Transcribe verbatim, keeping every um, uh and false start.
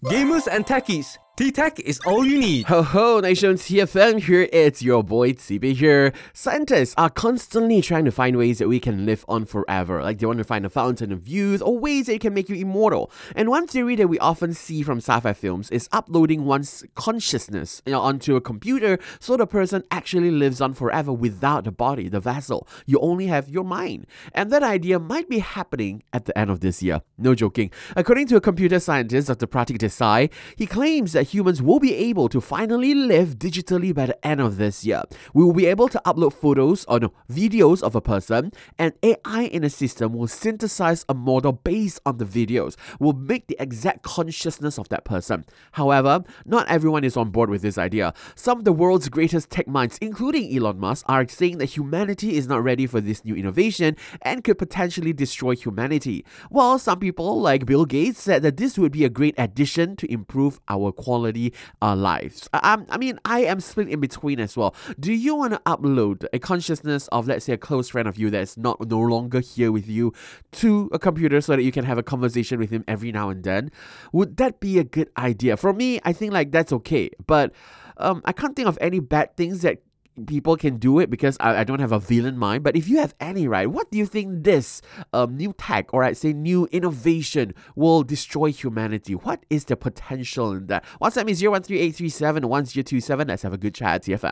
Gamers and techies, T-Tech is all you need. Ho ho, Nation T F M here, it's your boy T B here. Scientists are constantly trying to find ways that we can live on forever. Like they want to find a fountain of youth or ways that can make you immortal. And one theory that we often see from sci-fi films is uploading one's consciousness, you know, onto a computer so the person actually lives on forever without the body, the vessel. You only have your mind. And that idea might be happening at the end of this year. No joking. According to a computer scientist, Doctor Pratik Desai, he claims that humans will be able to finally live digitally by the end of this year. We will be able to upload photos or no, videos of a person, and A I in a system will synthesize a model based on the videos, will make the exact consciousness of that person. However, not everyone is on board with this idea. Some of the world's greatest tech minds, including Elon Musk, are saying that humanity is not ready for this new innovation and could potentially destroy humanity. While some people, like Bill Gates, said that this would be a great addition to improve our quality uh, lives. I, I mean, I am split in between as well. Do you want to upload a consciousness of, let's say, a close friend of you that's not no longer here with you to a computer so that you can have a conversation with him every now and then? Would that be a good idea? For me, I think like that's okay. But um, I can't think of any bad things that people can do it because I, I don't have a villain mind. But if you have any, right, what do you think this um, new tech, or I'd say new innovation, will destroy humanity? What is the potential in that? WhatsApp is zero one three eight three seven one zero two seven. Let's have a good chat at T F M.